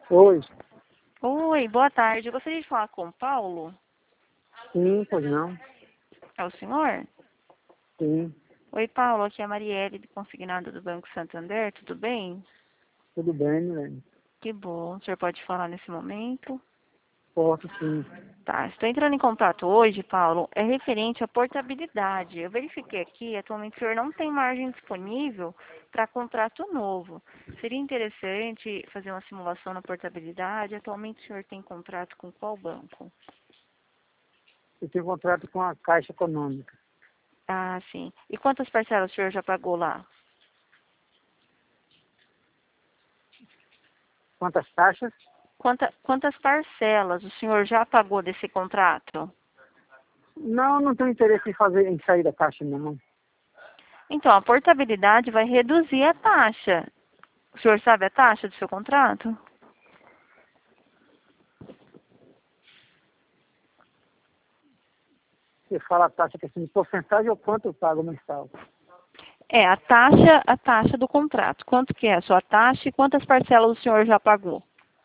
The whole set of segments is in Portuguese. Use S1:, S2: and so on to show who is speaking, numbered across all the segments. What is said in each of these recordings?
S1: Oi,
S2: Oi, boa tarde. Eu gostaria de falar com o Paulo.
S1: sim, pois não,
S2: É o senhor?
S1: sim,
S2: Oi, Paulo. Aqui é a Marielle, do consignado do Banco Santander. Tudo bem?
S1: tudo bem, Milene?
S2: Que bom. O senhor pode falar nesse momento?
S1: Posso sim.
S2: Tá. Estou entrando em contato hoje, Paulo. É referente à portabilidade. Eu verifiquei aqui, atualmente o senhor não tem margem disponível para contrato novo. Seria interessante fazer uma simulação na portabilidade. Atualmente o senhor tem contrato com qual banco?
S1: Eu tenho contrato com a Caixa Econômica.
S2: Ah, sim. E quantas parcelas o senhor já pagou lá?
S1: Quantas taxas?
S2: Quantas parcelas o senhor já pagou desse contrato?
S1: Não, não tenho interesse em sair da Caixa, não.
S2: Então, a portabilidade vai reduzir a taxa. O senhor sabe a taxa do seu contrato?
S1: Você fala a taxa questão de porcentagem ou quanto eu pago mensal?
S2: É, a taxa do contrato. Quanto que é a sua taxa e quantas parcelas o senhor já pagou?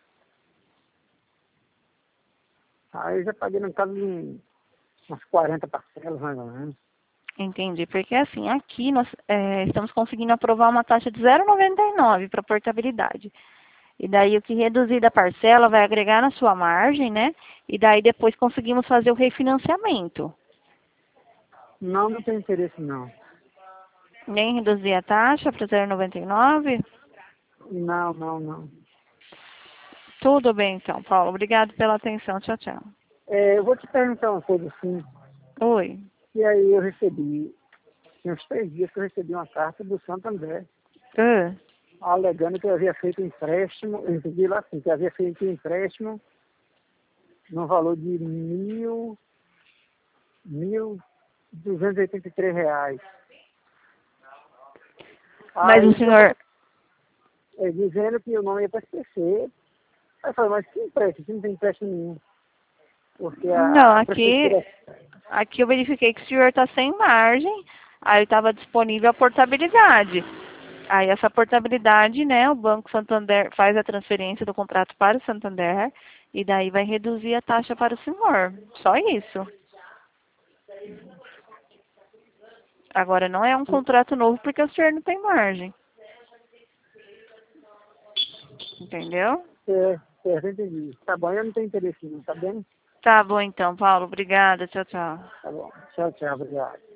S1: Aí eu já paguei no caso de umas 40 parcelas, mais ou menos.
S2: Entendi, porque assim, aqui nós estamos conseguindo aprovar uma taxa de 0,99 para portabilidade. E daí o que reduzir da parcela vai agregar na sua margem, né? E daí depois conseguimos fazer o refinanciamento.
S1: Não, não tenho interesse, não.
S2: Nem reduzir a taxa para 0,99?
S1: Não, não, não.
S2: Tudo bem, então, Paulo. Obrigado pela atenção. Tchau, tchau.
S1: Eu vou te perguntar uma coisa assim.
S2: Oi.
S1: E aí eu recebi, tem uns 3 dias que eu recebi uma carta do Santander,
S2: Ah,
S1: alegando que eu havia feito um empréstimo, eu entendi lá assim, que eu havia feito um empréstimo no valor de R$ 1.283.
S2: mas o
S1: Aí eu
S2: senhor...
S1: falei, dizendo que o nome ia para esquecer. Aí eu falei, mas que empréstimo? Isso não tem empréstimo nenhum. Porque
S2: Não,
S1: a prefeitura,
S2: aqui eu verifiquei que o senhor está sem margem, aí estava disponível a portabilidade. Aí essa portabilidade, né, o Banco Santander faz a transferência do contrato para o Santander e daí vai reduzir a taxa para o senhor. Só isso. Agora não é um contrato novo porque o senhor não tem margem. Entendeu?
S1: eu entendi. Tá bom, eu não tenho interesse não, tá bem?
S2: Tá bom então, Paulo. Obrigada. Tchau, tchau.
S1: Tá bom. Tchau, tchau, obrigado.